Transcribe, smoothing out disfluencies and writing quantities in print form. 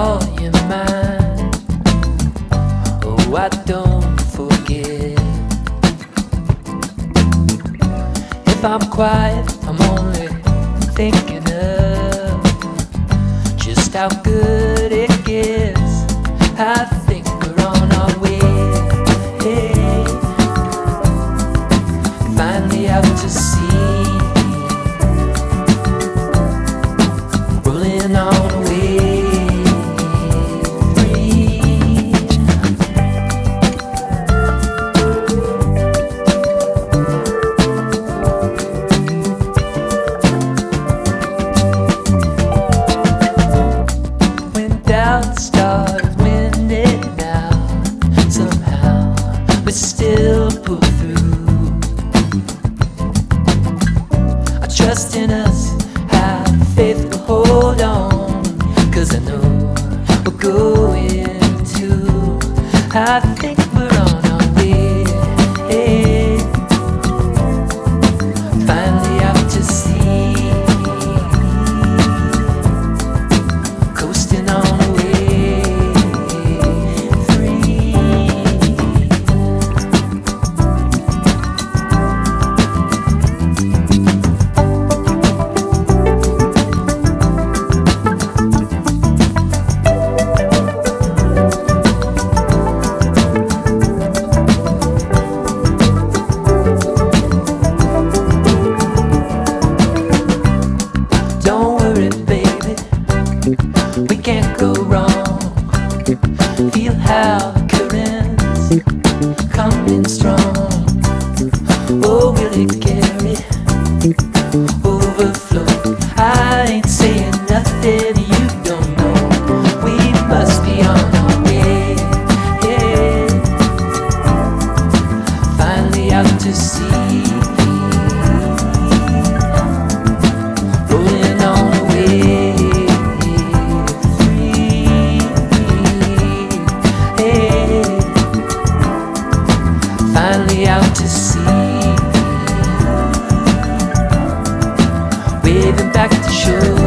call you mine. Oh, I don't forget. If I'm quiet, I'm only thinking of just how good it gets. I think we're on our way. Hey, finally out to sea, rolling on away. Doubt starts winning now. Somehow we still pull through. I trust in us, have faith to hold on. 'Cause I know we're going to. I think we're on our way. Hey, finally out to sea, coasting on. We can't go wrong. Feel how the currents coming strong. Oh, will it carry, overflow? I ain't saying nothing you don't know. We must be on our way. Yeah. Finally out to sea, rolling on away. Finally out to sea, waving back to shore.